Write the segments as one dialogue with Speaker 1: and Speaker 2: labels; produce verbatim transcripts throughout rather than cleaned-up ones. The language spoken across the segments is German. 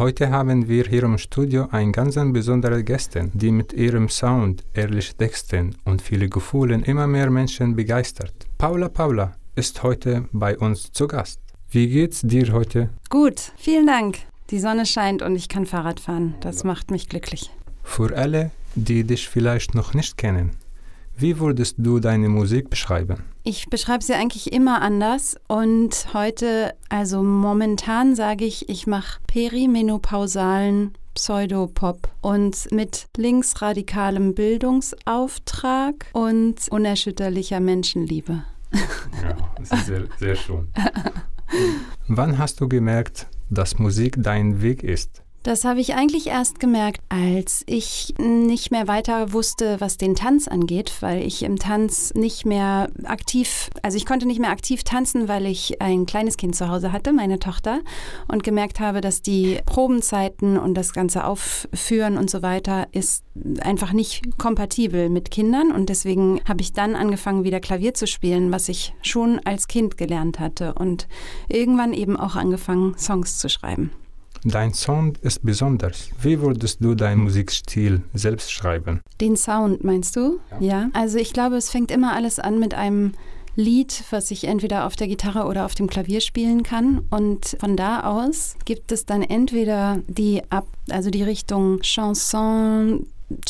Speaker 1: Heute haben wir hier im Studio einen ganz besonderen Gästen, die mit ihrem Sound, ehrlichen Texten und vielen Gefühlen immer mehr Menschen begeistert. Paula Paula ist heute bei uns zu Gast. Wie geht's dir heute?
Speaker 2: Gut, vielen Dank. Die Sonne scheint und ich kann Fahrrad fahren. Das macht mich glücklich.
Speaker 1: Für alle, die dich vielleicht noch nicht kennen, wie würdest du deine Musik beschreiben?
Speaker 2: Ich beschreibe sie eigentlich immer anders und heute, also momentan sage ich, ich mache perimenopausalen Pseudopop und mit linksradikalem Bildungsauftrag und unerschütterlicher Menschenliebe.
Speaker 1: Ja, das ist sehr, sehr schön. Wann hast du gemerkt, dass Musik dein Weg ist?
Speaker 2: Das habe ich eigentlich erst gemerkt, als ich nicht mehr weiter wusste, was den Tanz angeht, weil ich im Tanz nicht mehr aktiv, also ich konnte nicht mehr aktiv tanzen, weil ich ein kleines Kind zu Hause hatte, meine Tochter, und gemerkt habe, dass die Probenzeiten und das ganze Aufführen und so weiter ist einfach nicht kompatibel mit Kindern und deswegen habe ich dann angefangen, wieder Klavier zu spielen, was ich schon als Kind gelernt hatte und irgendwann eben auch angefangen, Songs zu schreiben.
Speaker 1: Dein Sound ist besonders. Wie würdest du deinen Musikstil selbst schreiben?
Speaker 2: Den Sound, meinst du?
Speaker 1: Ja.
Speaker 2: Ja. Also ich glaube, es fängt immer alles an mit einem Lied, was ich entweder auf der Gitarre oder auf dem Klavier spielen kann. Und von da aus gibt es dann entweder die Ab, also die Richtung Chanson,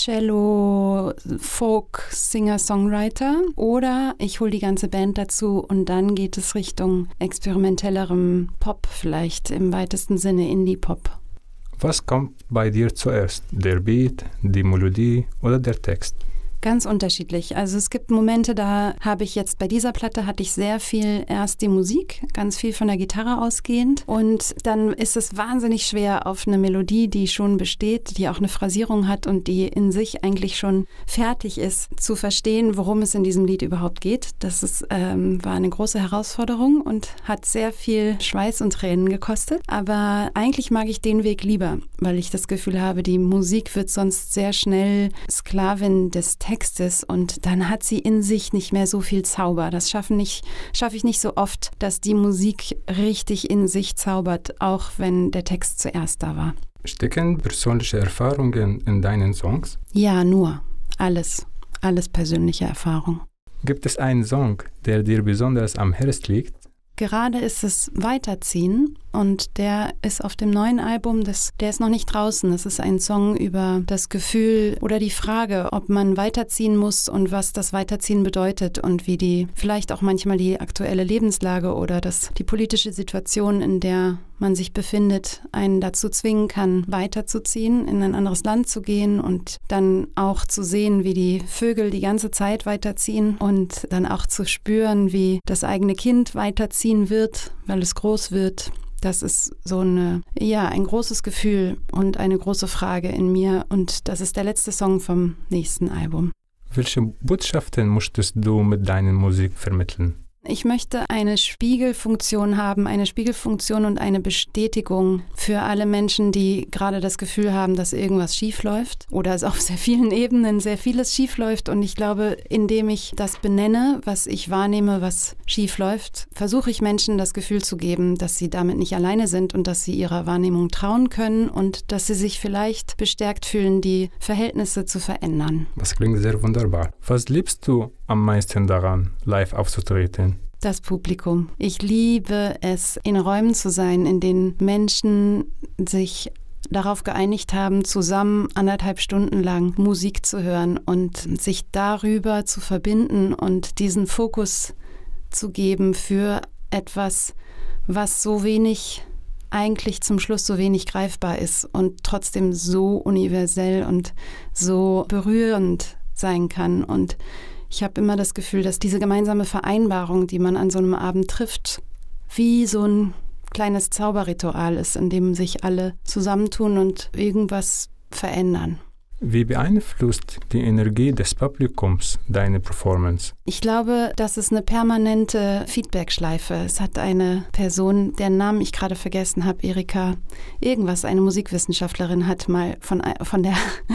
Speaker 2: Cello, Folk, Singer, Songwriter oder ich hole die ganze Band dazu und dann geht es Richtung experimentellerem Pop, vielleicht im weitesten Sinne Indie-Pop.
Speaker 1: Was kommt bei dir zuerst? Der Beat, die Melodie oder der Text?
Speaker 2: Ganz unterschiedlich. Also es gibt Momente, da habe ich jetzt bei dieser Platte hatte ich sehr viel erst die Musik, ganz viel von der Gitarre ausgehend und dann ist es wahnsinnig schwer auf eine Melodie, die schon besteht, die auch eine Phrasierung hat und die in sich eigentlich schon fertig ist, zu verstehen, worum es in diesem Lied überhaupt geht. Das ist, ähm, war eine große Herausforderung und hat sehr viel Schweiß und Tränen gekostet, aber eigentlich mag ich den Weg lieber, weil ich das Gefühl habe, die Musik wird sonst sehr schnell Sklavin des Textes. Textes und dann hat sie in sich nicht mehr so viel Zauber. Das schaffe nicht, schaffe ich nicht so oft, dass die Musik richtig in sich zaubert, auch wenn der Text zuerst da war.
Speaker 1: Stecken persönliche Erfahrungen in deinen Songs?
Speaker 2: Ja, nur. Alles. Alles persönliche Erfahrung.
Speaker 1: Gibt es einen Song, der dir besonders am Herzen liegt?
Speaker 2: Gerade ist es Weiterziehen und der ist auf dem neuen Album, das, der ist noch nicht draußen. Das ist ein Song über das Gefühl oder die Frage, ob man weiterziehen muss und was das Weiterziehen bedeutet und wie die, vielleicht auch manchmal die aktuelle Lebenslage oder das, die politische Situation, in der man sich befindet, einen dazu zwingen kann, weiterzuziehen, in ein anderes Land zu gehen und dann auch zu sehen, wie die Vögel die ganze Zeit weiterziehen und dann auch zu spüren, wie das eigene Kind weiterziehen wird, weil es groß wird. Das ist so eine, ja, ein großes Gefühl und eine große Frage in mir und das ist der letzte Song vom nächsten Album.
Speaker 1: Welche Botschaften möchtest du mit deiner Musik vermitteln?
Speaker 2: Ich möchte eine Spiegelfunktion haben, eine Spiegelfunktion und eine Bestätigung für alle Menschen, die gerade das Gefühl haben, dass irgendwas schief läuft oder es auf sehr vielen Ebenen sehr vieles schief läuft. Und ich glaube, indem ich das benenne, was ich wahrnehme, was schief läuft, versuche ich Menschen das Gefühl zu geben, dass sie damit nicht alleine sind und dass sie ihrer Wahrnehmung trauen können und dass sie sich vielleicht bestärkt fühlen, die Verhältnisse zu verändern.
Speaker 1: Das klingt sehr wunderbar. Was liebst du am meisten daran, live aufzutreten?
Speaker 2: Das Publikum. Ich liebe es, in Räumen zu sein, in denen Menschen sich darauf geeinigt haben, zusammen anderthalb Stunden lang Musik zu hören und sich darüber zu verbinden und diesen Fokus zu geben für etwas, was so wenig, eigentlich zum Schluss so wenig greifbar ist und trotzdem so universell und so berührend sein kann. Und ich habe immer das Gefühl, dass diese gemeinsame Vereinbarung, die man an so einem Abend trifft, wie so ein kleines Zauberritual ist, in dem sich alle zusammentun und irgendwas verändern.
Speaker 1: Wie beeinflusst die Energie des Publikums deine Performance?
Speaker 2: Ich glaube, das ist eine permanente Feedbackschleife. Es hat eine Person, deren Namen ich gerade vergessen habe, Erika, irgendwas, eine Musikwissenschaftlerin, hat mal von, von der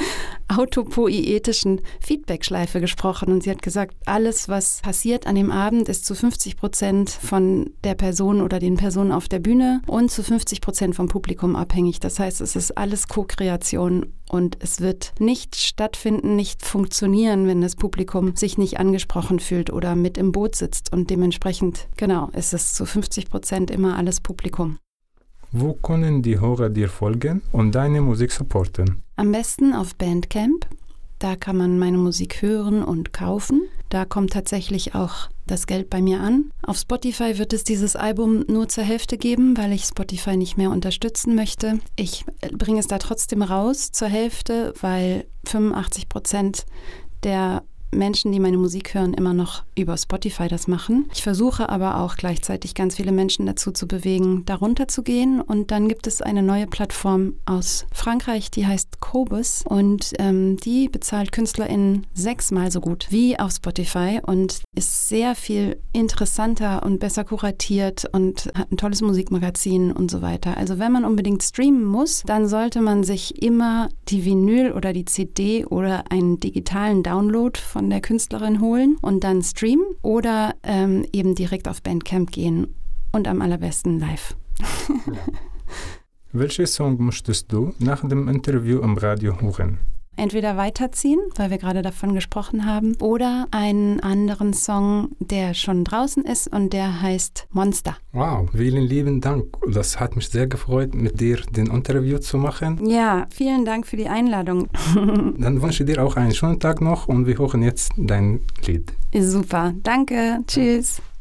Speaker 2: autopoietischen Feedback-Schleife gesprochen und sie hat gesagt, alles, was passiert an dem Abend, ist zu fünfzig Prozent von der Person oder den Personen auf der Bühne und zu fünfzig Prozent vom Publikum abhängig. Das heißt, es ist alles Co-Kreation und es wird nicht stattfinden, nicht funktionieren, wenn das Publikum sich nicht angesprochen fühlt oder mit im Boot sitzt und dementsprechend, genau, ist es zu fünfzig Prozent immer alles Publikum.
Speaker 1: Wo können die Hörer dir folgen und deine Musik supporten?
Speaker 2: Am besten auf Bandcamp. Da kann man meine Musik hören und kaufen. Da kommt tatsächlich auch das Geld bei mir an. Auf Spotify wird es dieses Album nur zur Hälfte geben, weil ich Spotify nicht mehr unterstützen möchte. Ich bringe es da trotzdem raus zur Hälfte, weil fünfundachtzig Prozent der Menschen, die meine Musik hören, immer noch über Spotify das machen. Ich versuche aber auch gleichzeitig ganz viele Menschen dazu zu bewegen, darunter zu gehen. Und dann gibt es eine neue Plattform aus Frankreich, die heißt Qobuz und ähm, die bezahlt KünstlerInnen sechsmal so gut wie auf Spotify und ist sehr viel interessanter und besser kuratiert und hat ein tolles Musikmagazin und so weiter. Also wenn man unbedingt streamen muss, dann sollte man sich immer die Vinyl oder die C D oder einen digitalen Download von der Künstlerin holen und dann streamen oder ähm, eben direkt auf Bandcamp gehen und am allerbesten live.
Speaker 1: Ja. Welchen Song möchtest du nach dem Interview im Radio hören?
Speaker 2: Entweder Weiterziehen, weil wir gerade davon gesprochen haben, oder einen anderen Song, der schon draußen ist und der heißt Monster.
Speaker 1: Wow, vielen lieben Dank. Das hat mich sehr gefreut, mit dir den Interview zu machen.
Speaker 2: Ja, vielen Dank für die Einladung.
Speaker 1: Dann wünsche ich dir auch einen schönen Tag noch und wir hören jetzt dein Lied.
Speaker 2: Super, danke, tschüss.